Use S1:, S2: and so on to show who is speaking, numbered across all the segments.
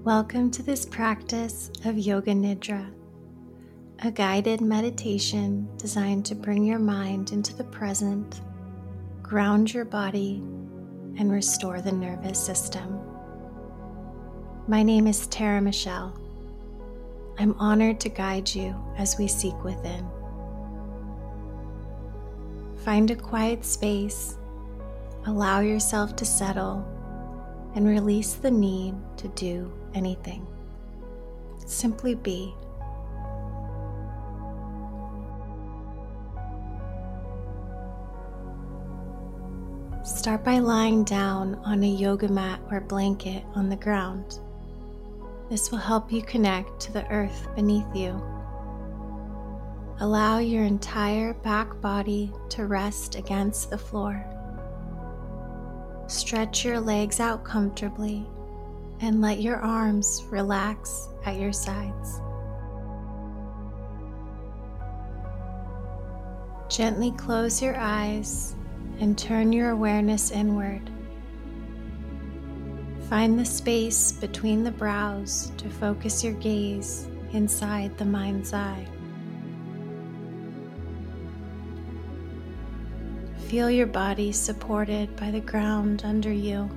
S1: Welcome to this practice of Yoga Nidra, a guided meditation designed to bring your mind into the present, ground your body, and restore the nervous system. My name is Tara Michelle. I'm honored to guide you as we seek within. Find a quiet space, allow yourself to settle, and release the need to do anything. Simply be. Start by lying down on a yoga mat or blanket on the ground. This will help you connect to the earth beneath you. Allow your entire back body to rest against the floor. Stretch your legs out comfortably and let your arms relax at your sides. Gently close your eyes and turn your awareness inward. Find the space between the brows to focus your gaze inside the mind's eye. Feel your body supported by the ground under you.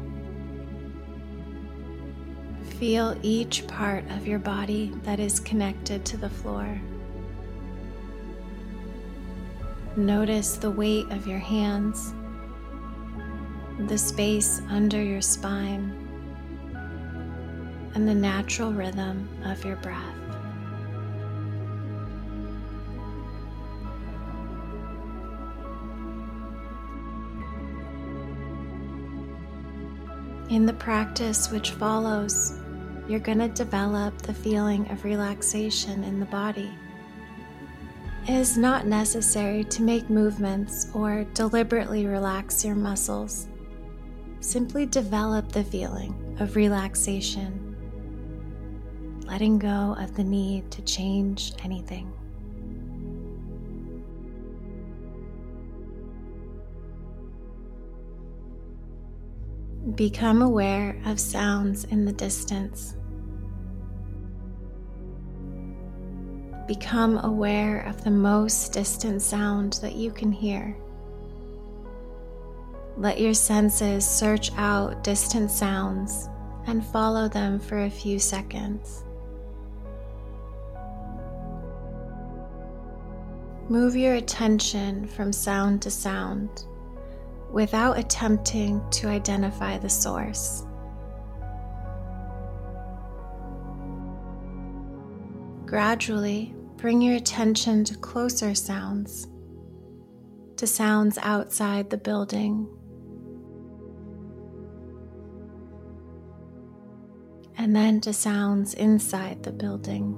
S1: Feel each part of your body that is connected to the floor. Notice the weight of your hands, the space under your spine, and the natural rhythm of your breath. In the practice which follows, you're going to develop the feeling of relaxation in the body. It is not necessary to make movements or deliberately relax your muscles. Simply develop the feeling of relaxation, letting go of the need to change anything. Become aware of sounds in the distance. Become aware of the most distant sound that you can hear. Let your senses search out distant sounds and follow them for a few seconds. Move your attention from sound to sound, without attempting to identify the source. Gradually, bring your attention to closer sounds, to sounds outside the building, and then to sounds inside the building.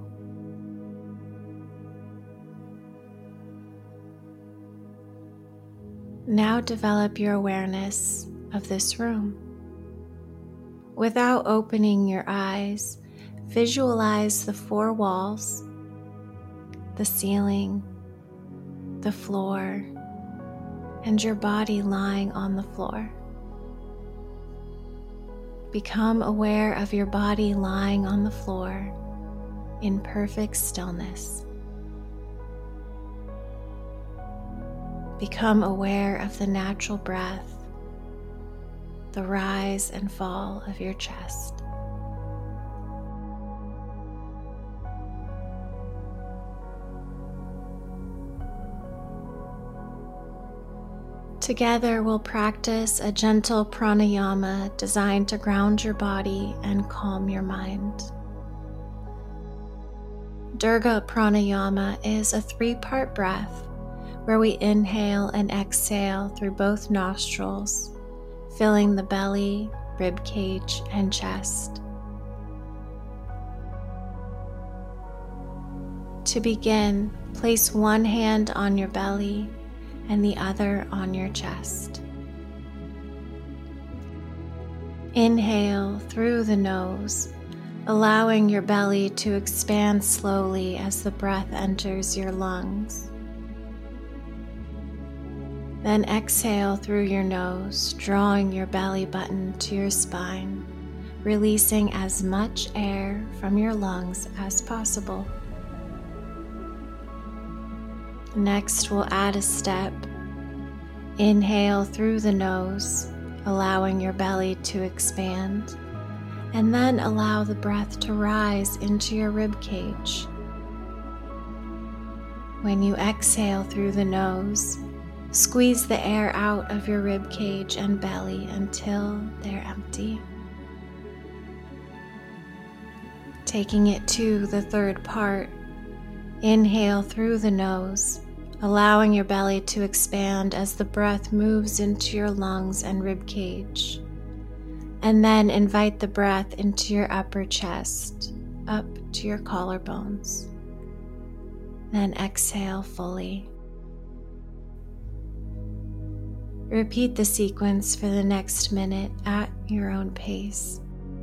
S1: Now develop your awareness of this room. Without opening your eyes, visualize the four walls, the ceiling, the floor, and your body lying on the floor. Become aware of your body lying on the floor in perfect stillness. Become aware of the natural breath, the rise and fall of your chest. Together we'll practice a gentle pranayama designed to ground your body and calm your mind. Dirga Pranayama is a 3-part breath where we inhale and exhale through both nostrils, filling the belly, rib cage, and chest. To begin, place one hand on your belly and the other on your chest. Inhale through the nose, allowing your belly to expand slowly as the breath enters your lungs. Then exhale through your nose, drawing your belly button to your spine, releasing as much air from your lungs as possible. Next, we'll add a step. Inhale through the nose, allowing your belly to expand, and then allow the breath to rise into your rib cage. When you exhale through the nose, squeeze the air out of your rib cage and belly until they're empty. Taking it to the third part, inhale through the nose, allowing your belly to expand as the breath moves into your lungs and rib cage. And then invite the breath into your upper chest, up to your collarbones. Then exhale fully. Repeat the sequence for the next minute at your own pace.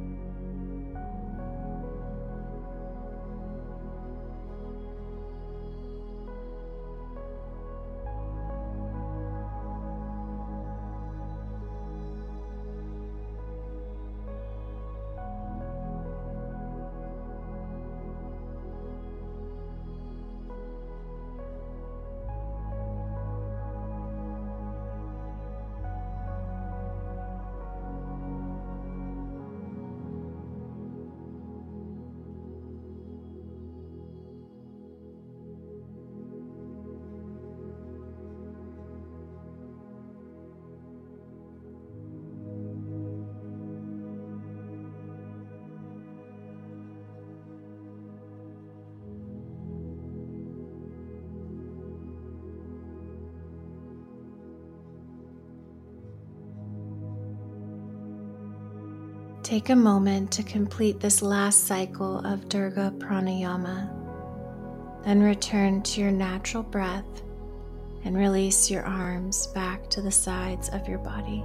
S1: Take a moment to complete this last cycle of Dirga Pranayama, then return to your natural breath and release your arms back to the sides of your body.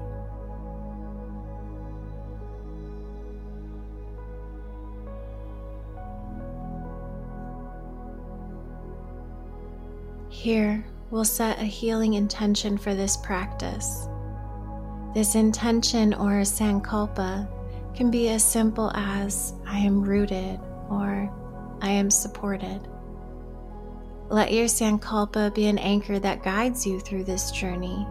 S1: Here, we'll set a healing intention for this practice. This intention or sankalpa can be as simple as I am rooted or I am supported. Let your sankalpa be an anchor that guides you through this journey.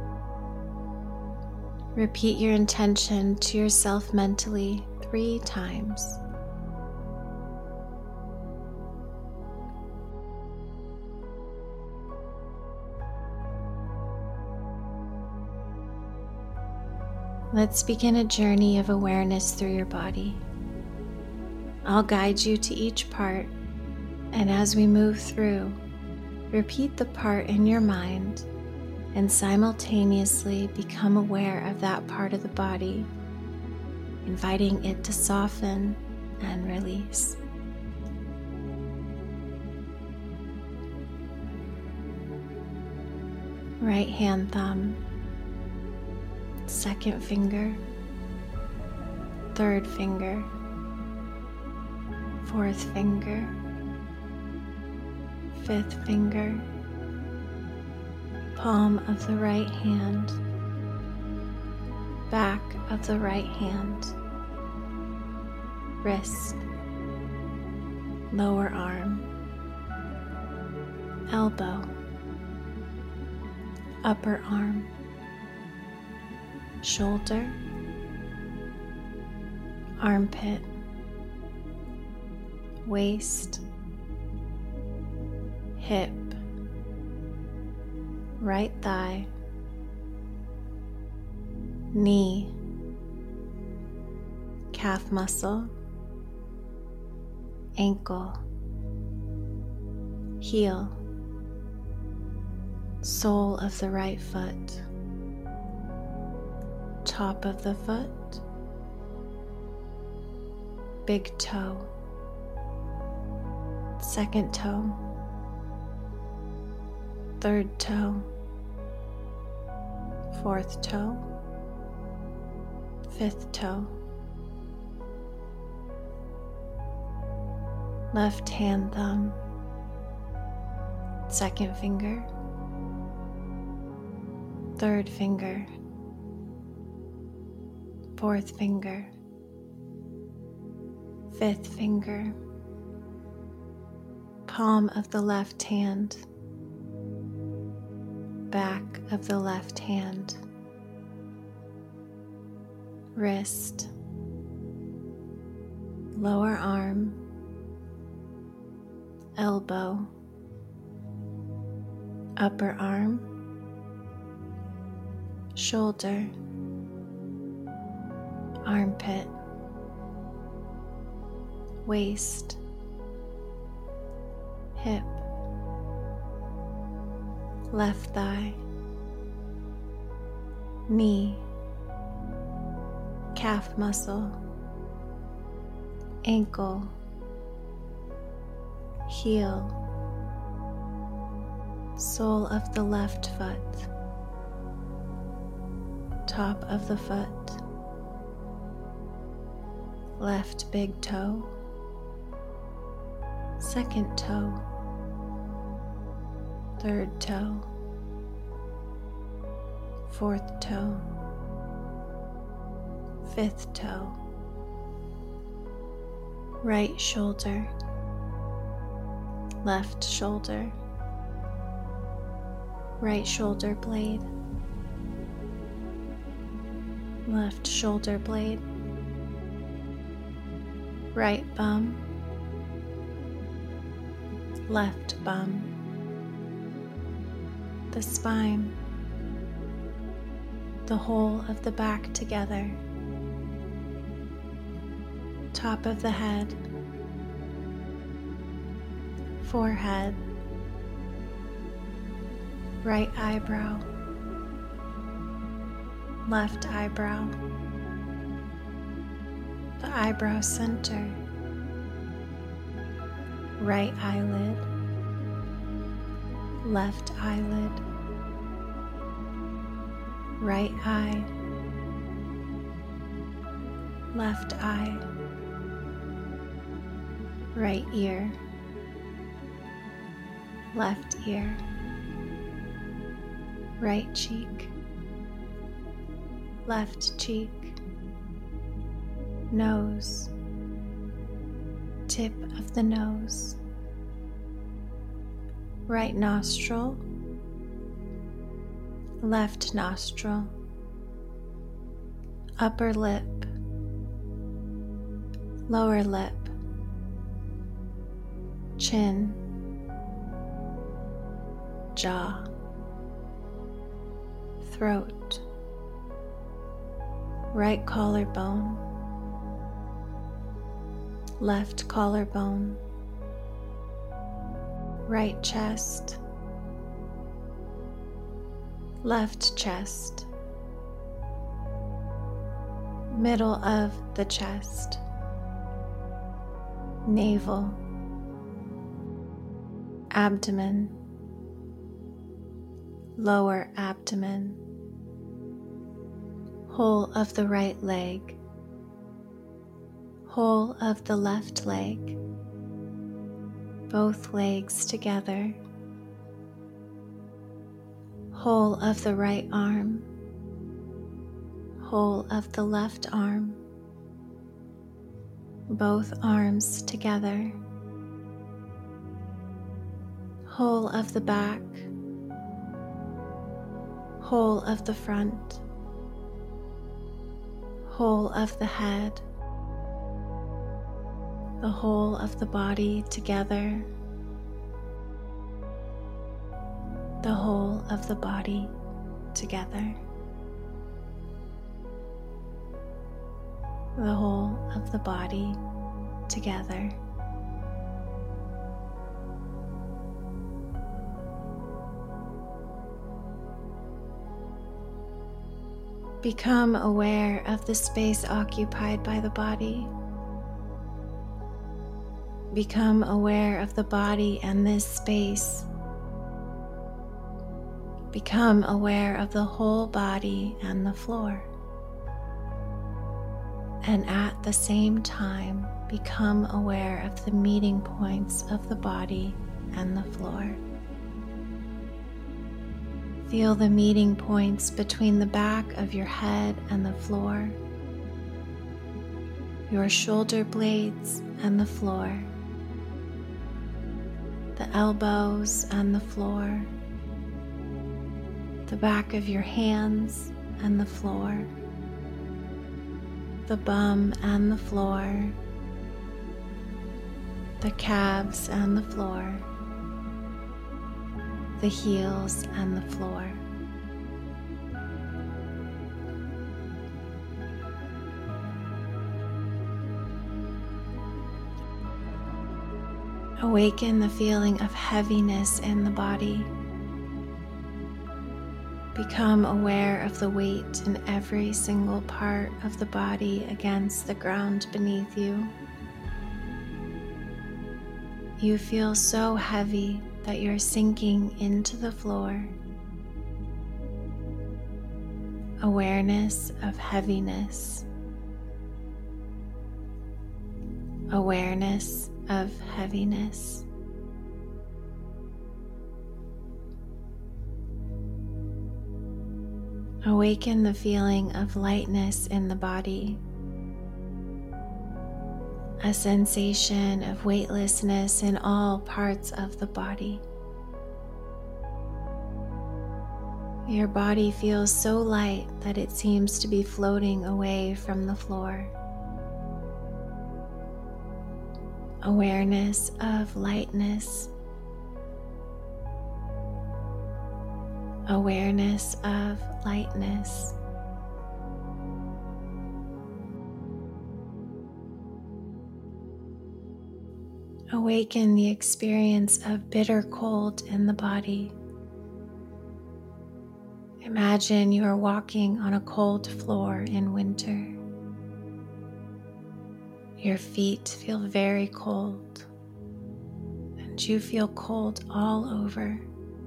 S1: Repeat your intention to yourself mentally 3 times. Let's begin a journey of awareness through your body. I'll guide you to each part, and as we move through, repeat the part in your mind and simultaneously become aware of that part of the body, inviting it to soften and release. Right hand thumb, second finger, third finger, fourth finger, fifth finger, palm of the right hand, back of the right hand, wrist, lower arm, elbow, upper arm, shoulder, armpit, waist, hip, right thigh, knee, calf muscle, ankle, heel, sole of the right foot, top of the foot, big toe, second toe, third toe, fourth toe, fifth toe, left hand thumb, second finger, third finger, fourth finger, fifth finger, palm of the left hand, back of the left hand, wrist, lower arm, elbow, upper arm, shoulder, armpit, waist, hip, left thigh, knee, calf muscle, ankle, heel, sole of the left foot, top of the foot, left big toe, second toe, third toe, fourth toe, fifth toe, right shoulder, left shoulder, right shoulder blade, left shoulder blade, right bum, left bum, the spine, the whole of the back together, top of the head, forehead, right eyebrow, left eyebrow, the eyebrow center, right eyelid, left eyelid, right eye, left eye, right ear, left ear, right cheek, left cheek, nose, tip of the nose, right nostril, left nostril, upper lip, lower lip, chin, jaw, throat, right collarbone, left collarbone, right chest, left chest, middle of the chest, navel, abdomen, lower abdomen, whole of the right leg, whole of the left leg, both legs together, whole of the right arm, whole of the left arm, both arms together, whole of the back, whole of the front, whole of the head, the whole of the body together, the whole of the body together, the whole of the body together. Become aware of the space occupied by the body. Become aware of the body and this space. Become aware of the whole body and the floor. And at the same time, become aware of the meeting points of the body and the floor. Feel the meeting points between the back of your head and the floor. your shoulder blades and the floor, the elbows and the floor, the back of your hands and the floor, the bum and the floor, the calves and the floor, the heels and the floor. Awaken the feeling of heaviness in the body. Become aware of the weight in every single part of the body against the ground beneath you. You feel so heavy that you're sinking into the floor. Awareness of heaviness. Awareness of heaviness. Awaken the feeling of lightness in the body, a sensation of weightlessness in all parts of the body. Your body feels so light that it seems to be floating away from the floor. Awareness of lightness. Awareness of lightness. Awaken the experience of bitter cold in the body. Imagine you are walking on a cold floor in winter. Your feet feel very cold, and you feel cold all over.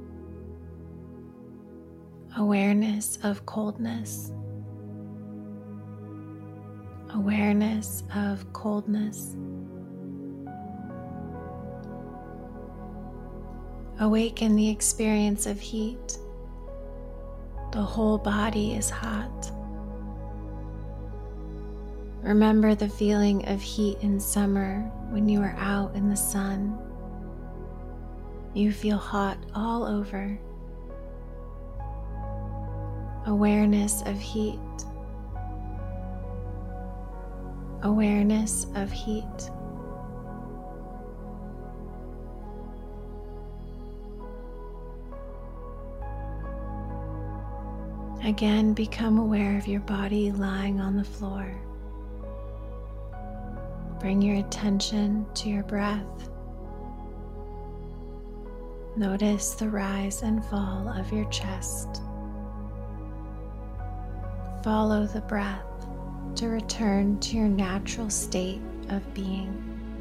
S1: Awareness of coldness. Awareness of coldness. Awaken the experience of heat. The whole body is hot. Remember the feeling of heat in summer when you are out in the sun. You feel hot all over. Awareness of heat. Awareness of heat. Again, become aware of your body lying on the floor. Bring your attention to your breath. Notice the rise and fall of your chest. Follow the breath to return to your natural state of being.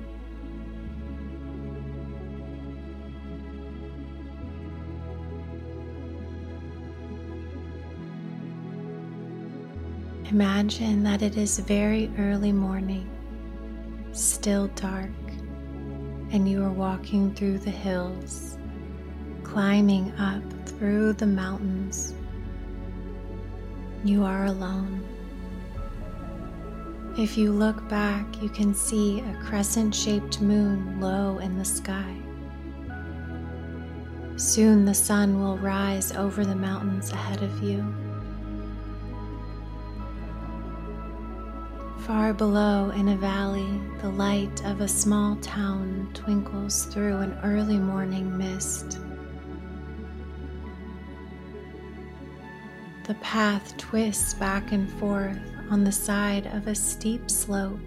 S1: Imagine that it is very early morning, still dark, and you are walking through the hills, climbing up through the mountains. You are alone. If you look back, you can see a crescent-shaped moon low in the sky. Soon the sun will rise over the mountains ahead of you. Far below in a valley, the light of a small town twinkles through an early morning mist. The path twists back and forth on the side of a steep slope.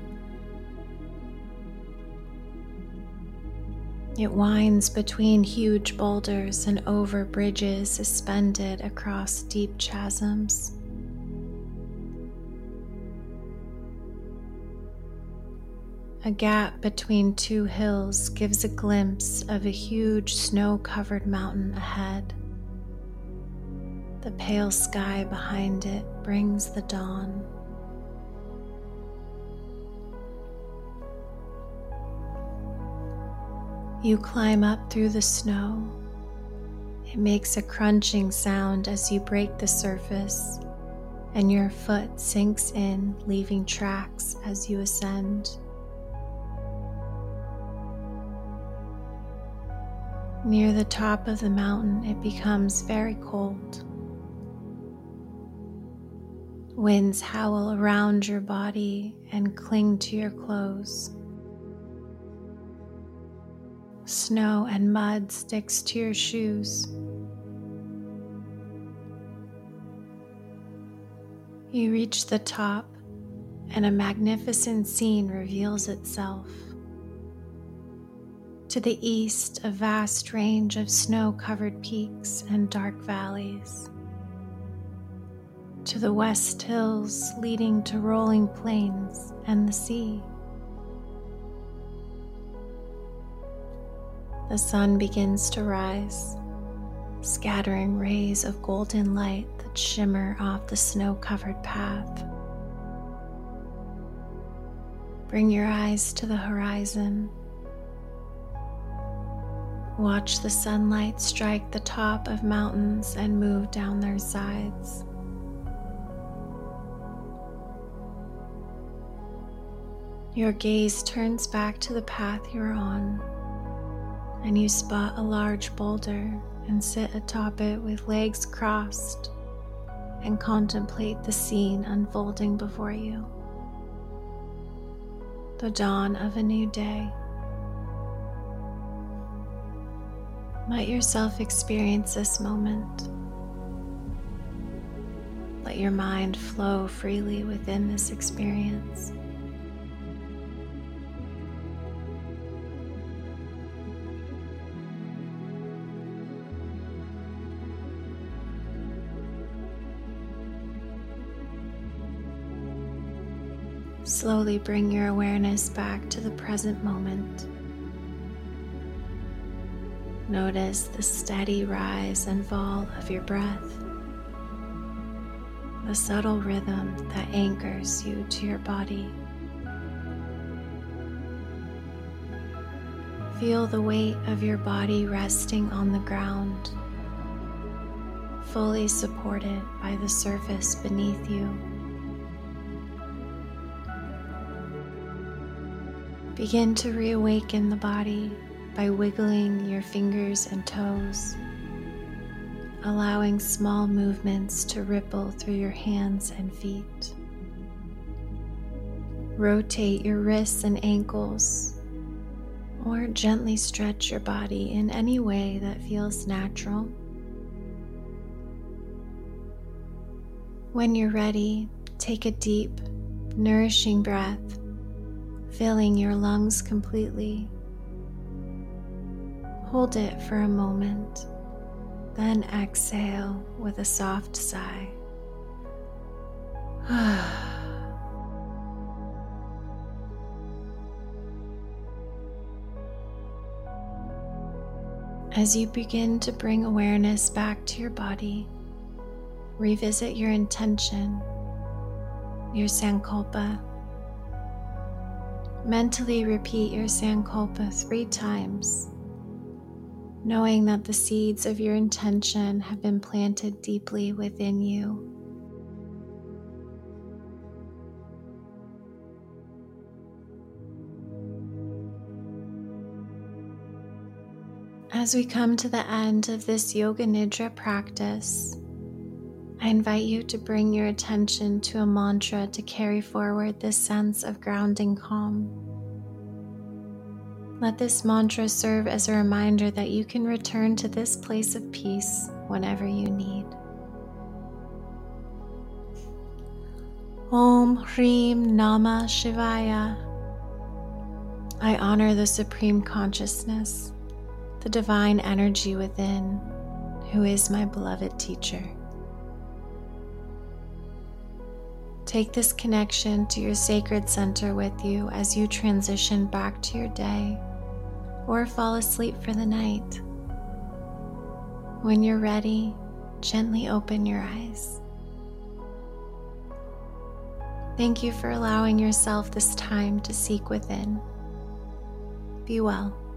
S1: It winds between huge boulders and over bridges suspended across deep chasms. A gap between two hills gives a glimpse of a huge snow-covered mountain ahead. The pale sky behind it brings the dawn. You climb up through the snow. It makes a crunching sound as you break the surface, and your foot sinks in, leaving tracks as you ascend. Near the top of the mountain, it becomes very cold. Winds howl around your body and cling to your clothes. Snow and mud sticks to your shoes. You reach the top, and a magnificent scene reveals itself. To the east, a vast range of snow-covered peaks and dark valleys. To the west, hills leading to rolling plains and the sea. The sun begins to rise, scattering rays of golden light that shimmer off the snow-covered path. Bring your eyes to the horizon. Watch the sunlight strike the top of mountains and move down their sides. Your gaze turns back to the path you're on, and you spot a large boulder and sit atop it with legs crossed and contemplate the scene unfolding before you. The dawn of a new day. Let yourself experience this moment. Let your mind flow freely within this experience. Slowly bring your awareness back to the present moment. Notice the steady rise and fall of your breath, the subtle rhythm that anchors you to your body. Feel the weight of your body resting on the ground, fully supported by the surface beneath you. Begin to reawaken the body by wiggling your fingers and toes, allowing small movements to ripple through your hands and feet. Rotate your wrists and ankles, or gently stretch your body in any way that feels natural. When you're ready, take a deep, nourishing breath, filling your lungs completely. Hold it for a moment, then exhale with a soft sigh. As you begin to bring awareness back to your body, revisit your intention, your sankalpa. Mentally repeat your sankalpa 3 times, knowing that the seeds of your intention have been planted deeply within you. As we come to the end of this Yoga Nidra practice, I invite you to bring your attention to a mantra to carry forward this sense of grounding calm. Let this mantra serve as a reminder that you can return to this place of peace whenever you need. Om Hrim Namah Shivaya. I honor the Supreme Consciousness, the divine energy within, who is my beloved teacher. Take this connection to your sacred center with you as you transition back to your day or fall asleep for the night. When you're ready, gently open your eyes. Thank you for allowing yourself this time to seek within. Be well.